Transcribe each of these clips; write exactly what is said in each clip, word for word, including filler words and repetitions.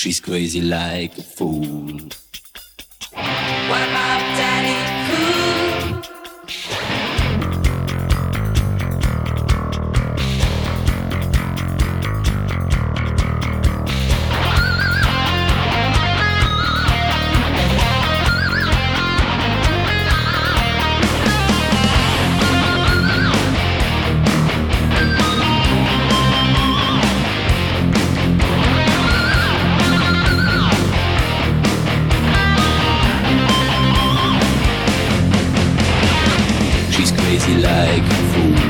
She's crazy like a fool. What about Daddy Cool? Crazy like a fool.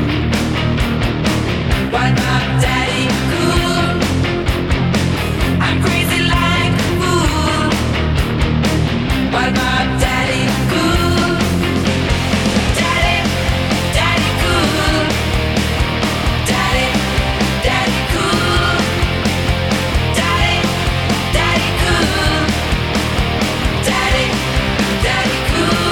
What about Daddy Cool? I'm crazy like a fool. What about Daddy Cool? Daddy, Daddy Cool. Daddy, Daddy Cool. Daddy, Daddy Cool. Daddy, Daddy Cool.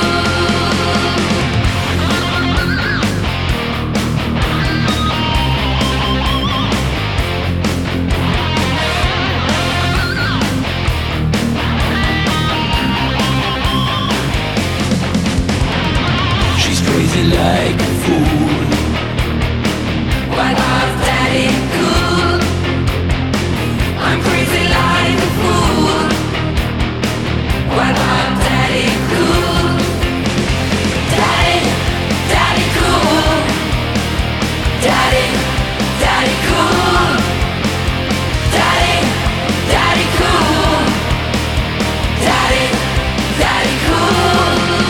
Crazy like a fool. What about Daddy Cool? I'm crazy like a fool. What about Daddy Cool? Daddy, Daddy Cool. Daddy, Daddy Cool. Daddy, Daddy Cool. Daddy, Daddy Cool.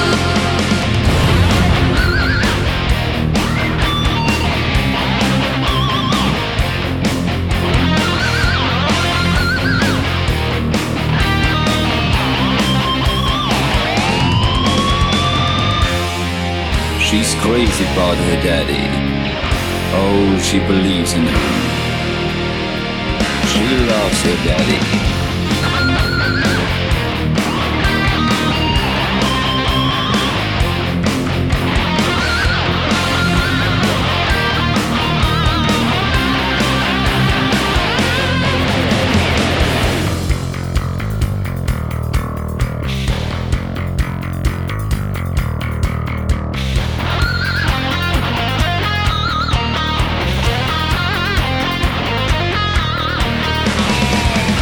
She's crazy about her daddy. Oh, she believes in him. She loves her daddy.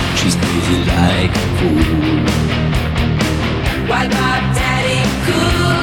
Like a fool. What about Daddy Cool?